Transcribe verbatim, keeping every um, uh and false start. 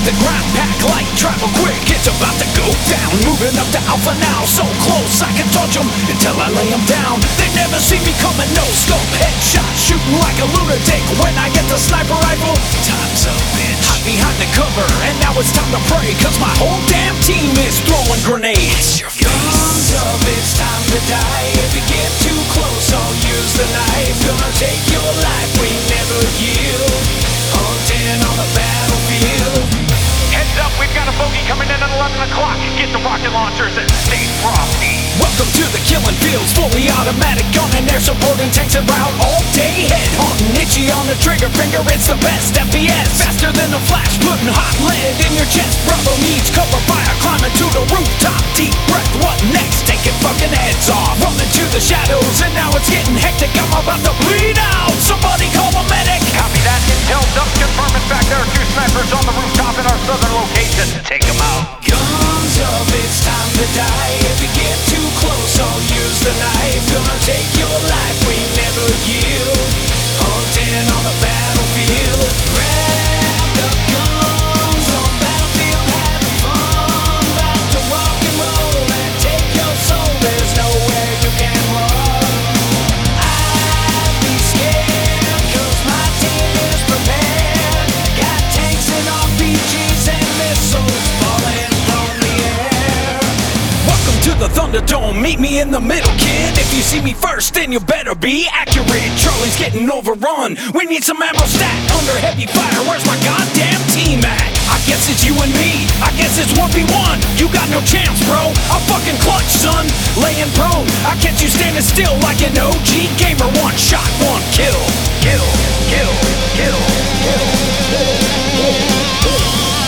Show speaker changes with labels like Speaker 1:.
Speaker 1: the ground, pack light, travel quick. It's about to go down. Moving up to Alpha now, so close I can touch them until I lay them down. They never see me coming, no scope, headshot, shooting like a lunatic. When I get the sniper rifle, time's up, bitch. Hide behind the cover, and now it's time to pray, cause my whole damn team is throwing grenades. Guns up, it's time to die. If you get too close, I'll use the knife. Gonna take your life, we never yield. Hunting on the battlefield.
Speaker 2: Heads up, we've got a bogey coming in at eleven o'clock. Get the rocket launchers and stay frosty.
Speaker 1: Welcome to the killing fields, fully automatic gun and air support and tanks around all day. Head hunting, itchy on the trigger finger, it's the best F P S. Faster than a flash, putting hot lead in your chest. Bravo needs cover fire, climbing to the rooftop. Deep breath, what next? Taking fucking heads off. Running to the shadows, and now it's getting hectic. I'm about to bleed out, somebody call a medic.
Speaker 2: Copy that, intel does confirm. In fact, there are two snipers on the rooftop in our southern location. Take them out.
Speaker 1: Guns up, it's time to die. If you get too close, I'll use the knife. Gonna take your life, we never yield. Hunting on the battlefield. Grab the guns on battlefield, having fun. About to rock and roll and take your soul. There's nowhere you can run. I'd be scared, cause my team is prepared. Got tanks and R P Gs and missiles falling from the air. Welcome to the Thunderdome, meet me in the middle, kid. If you see me first, then you better be accurate. Charlie's getting overrun, we need some ammo stat. Under heavy fire, where's my goddamn team at? I guess it's you and me, I guess it's one v one. You got no chance, bro, I'll fucking clutch, son. Laying prone, I catch you standing still like an O G gamer. One shot, one kill. Kill, kill, kill, kill, kill, kill, kill.